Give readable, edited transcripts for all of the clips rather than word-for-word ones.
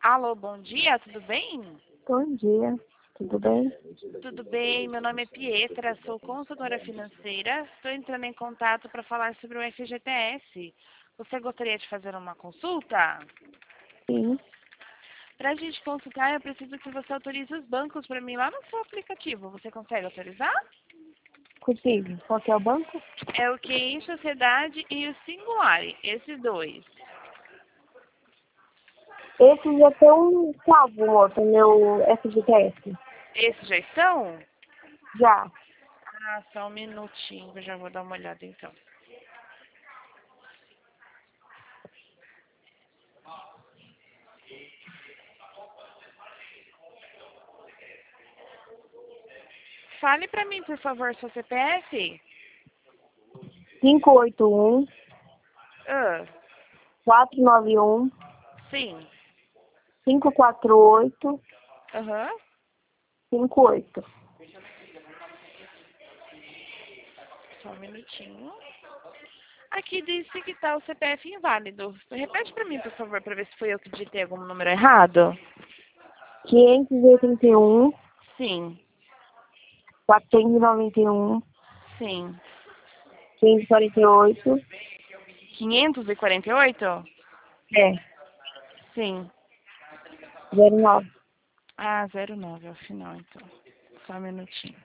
Alô, bom dia, tudo bem? Bom dia, tudo bem? Tudo bem, meu nome é Pietra, sou consultora financeira. Estou entrando em contato para falar sobre o FGTS. Você gostaria de fazer uma consulta? Sim, Para a gente consultar, eu preciso que você autorize os bancos para mim lá no seu aplicativo. Você consegue autorizar? consigo. Qual que é o banco? É o QI Sociedade e o Singular, esses dois. Esse já tem salvo, moça, meu FGTS. Esses já estão? Já. Ah, só um minutinho, eu já vou dar uma olhada então. Fale para mim, por favor, seu CPF. 581 Ah, 491 sim. 548 Aham. 58. Só um minutinho. Aqui disse que tá o CPF inválido. Repete para mim, por favor, para ver se foi eu que digitei algum número errado. 581 Sim, 491 sim. 548. 548? É, Sim. 09. Ah, 09 é o final, então. Só um minutinho.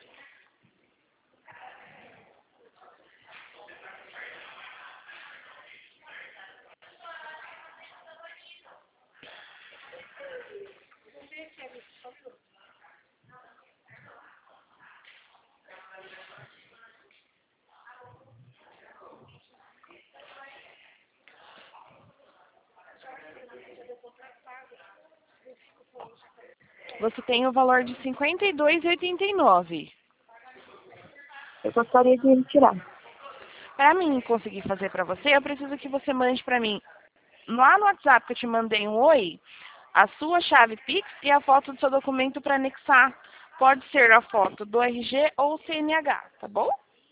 Você tem o valor de R$ 52,89. Eu gostaria de retirar. Para mim conseguir fazer para você, eu preciso que você mande para mim lá no WhatsApp que eu te mandei um oi, a sua chave Pix e a foto do seu documento para anexar. Pode ser a foto do RG ou CNH, tá bom?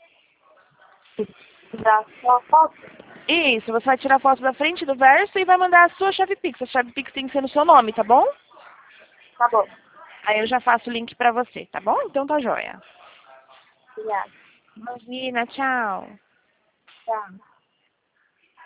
Dá só a foto? Isso, você vai tirar a foto da frente do verso e vai mandar a sua chave Pix. A chave Pix tem que ser no seu nome, tá bom? Tá bom. Aí eu já faço o link pra você, tá bom? Então tá joia. Obrigada. Imagina, tchau. Tá.